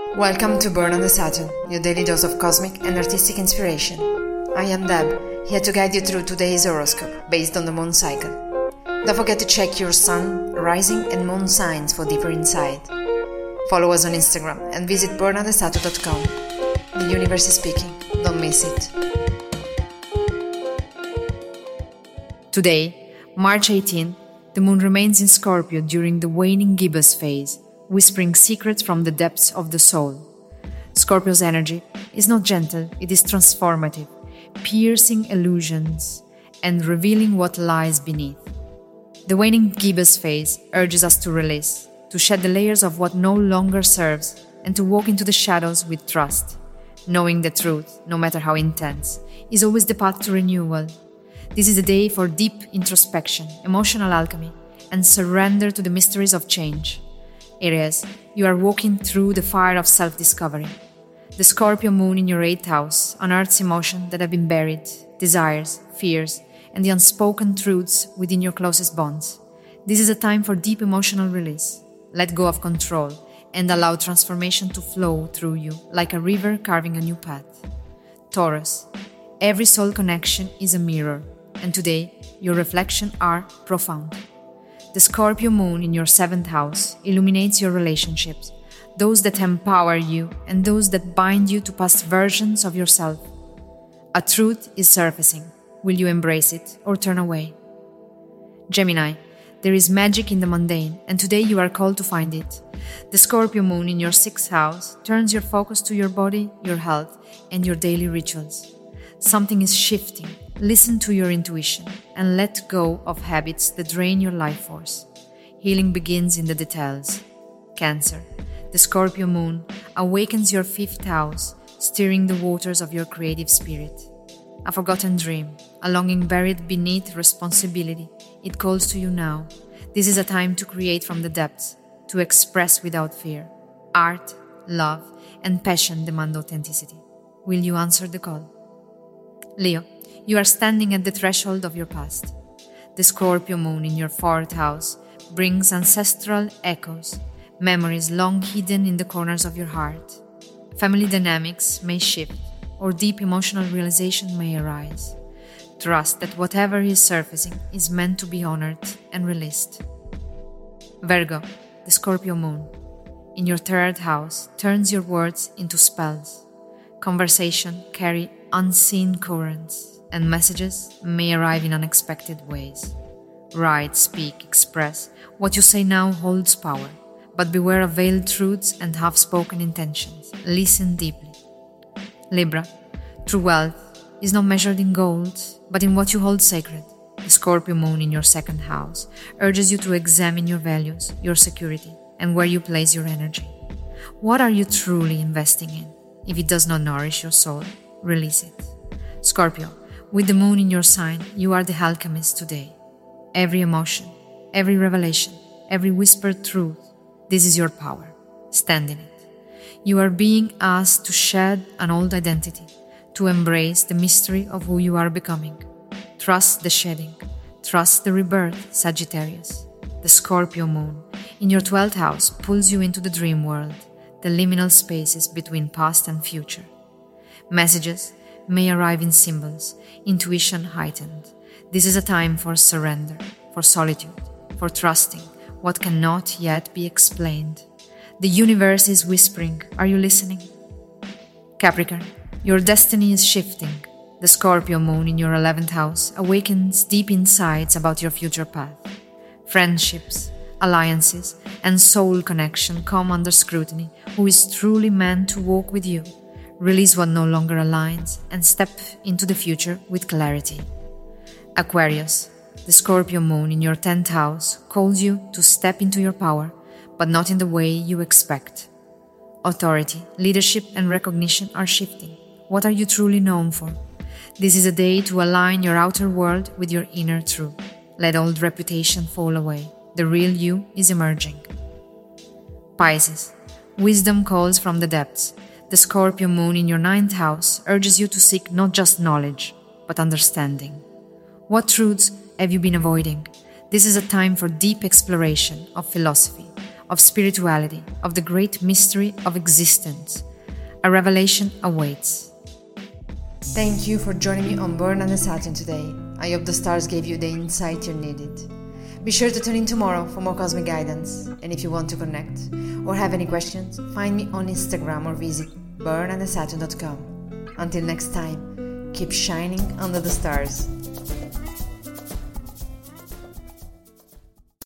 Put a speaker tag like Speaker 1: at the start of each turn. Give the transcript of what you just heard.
Speaker 1: Welcome to Born on the Saturn, your daily dose of cosmic and artistic inspiration. I am Deb, here to guide you through today's horoscope based on the moon cycle. Don't forget to check your sun, rising and moon signs for deeper insight. Follow us on Instagram and visit bornonthesaturn.com. The universe is speaking, don't miss it. Today, March 18, the moon remains in Scorpio during the waning gibbous phase, whispering secrets from the depths of the soul. Scorpio's energy is not gentle, it is transformative, piercing illusions and revealing what lies beneath. The waning gibbous phase urges us to release, to shed the layers of what no longer serves, and to walk into the shadows with trust, knowing the truth, no matter how intense, is always the path to renewal. This is a day for deep introspection, emotional alchemy, and surrender to the mysteries of change. Aries, you are walking through the fire of self-discovery. The Scorpio moon in your 8th house unearths emotions that have been buried, desires, fears, and the unspoken truths within your closest bonds. This is a time for deep emotional release. Let go of control and allow transformation to flow through you like a river carving a new path. Taurus, every soul connection is a mirror, and today your reflections are profound. The Scorpio moon in your 7th house illuminates your relationships, those that empower you and those that bind you to past versions of yourself. A truth is surfacing. Will you embrace it or turn away? Gemini, there is magic in the mundane, and today you are called to find it. The Scorpio moon in your 6th house turns your focus to your body, your health, and your daily rituals. Something is shifting. Listen to your intuition and let go of habits that drain your life force. Healing begins in the details. Cancer, the Scorpio moon awakens your 5th house, stirring the waters of your creative spirit. A forgotten dream, a longing buried beneath responsibility, it calls to you now. This is a time to create from the depths, to express without fear. Art, love, and passion demand authenticity. Will you answer the call? Leo, you are standing at the threshold of your past. The Scorpio moon in your 4th house brings ancestral echoes, memories long hidden in the corners of your heart. Family dynamics may shift, or deep emotional realization may arise. Trust that whatever is surfacing is meant to be honored and released. Virgo, the Scorpio moon in your 3rd house turns your words into spells. Conversation carry unseen currents, and messages may arrive in unexpected ways. Write, speak, express. What you say now holds power, but beware of veiled truths and half-spoken intentions. Listen deeply. Libra, true wealth is not measured in gold, but in what you hold sacred. The Scorpio moon in your 2nd house urges you to examine your values, your security, and where you place your energy. What are you truly investing in? If it does not nourish your soul, release it. Scorpio, with the moon in your sign, you are the alchemist today. Every emotion, every revelation, every whispered truth, this is your power. Stand in it. You are being asked to shed an old identity, to embrace the mystery of who you are becoming. Trust the shedding. Trust the rebirth, Sagittarius. The Scorpio moon in your 12th house pulls you into the dream world, the liminal spaces between past and future. Messages may arrive in symbols, intuition heightened. This is a time for surrender, for solitude, for trusting what cannot yet be explained. The universe is whispering. Are you listening? Capricorn, your destiny is shifting. The Scorpio moon in your 11th house awakens deep insights about your future path. Friendships, alliances, and soul connection come under scrutiny. Who is truly meant to walk with you? Release what no longer aligns and step into the future with clarity. Aquarius, the Scorpio moon in your 10th house calls you to step into your power, but not in the way you expect. Authority, leadership, and recognition are shifting. What are you truly known for? This is a day to align your outer world with your inner truth. Let old reputation fall away. The real you is emerging. Pisces, wisdom calls from the depths. The Scorpio moon in your 9th house urges you to seek not just knowledge, but understanding. What truths have you been avoiding? This is a time for deep exploration of philosophy, of spirituality, of the great mystery of existence. A revelation awaits. Thank you for joining me on Burn and the Saturn today. I hope the stars gave you the insight you needed. Be sure to tune in tomorrow for more cosmic guidance. And if you want to connect or have any questions, find me on Instagram or visit burnandthesaturn.com. Until next time, keep shining under the stars.